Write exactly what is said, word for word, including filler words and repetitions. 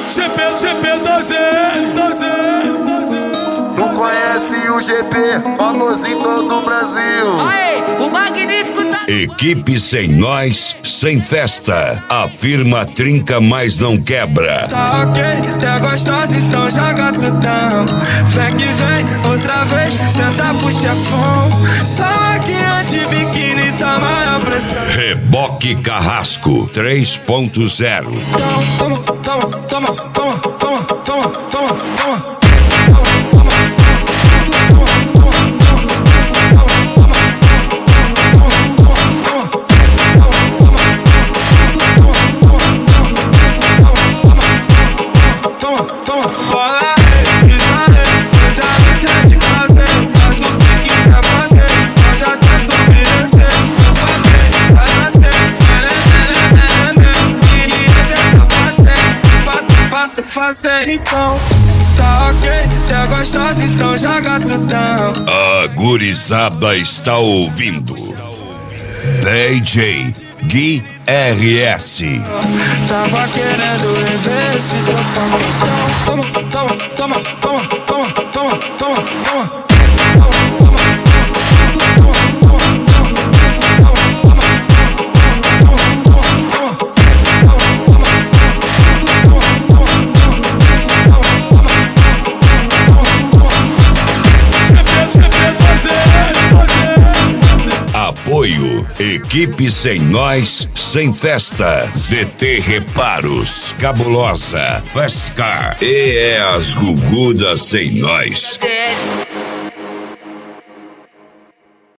G P, G P doze L, doze L, doze L. Não conhece o G P, famoso em todo o Brasil. Aê, o magnífico tá... Equipe sem nós, sem festa. A firma trinca, mas não quebra. Tá ok, tá gostosa, então joga tudão. Vem que vem, outra vez, senta pro chefão. Só máquina de biquíni, tá maior pressão. Reboque Carrasco três ponto zero. Toma, toma, toma, toma, toma, toma, toma, toma. Então, tá ok, tá gostosa, então joga tudão. A gurizada está ouvindo D J Gui R S. Tava querendo rever esse toma, toma, toma, toma, toma, toma, toma, toma. Apoio, equipe sem nós, sem festa. Z T Reparos, Cabulosa, Fast Car e é as Gugudas sem nós.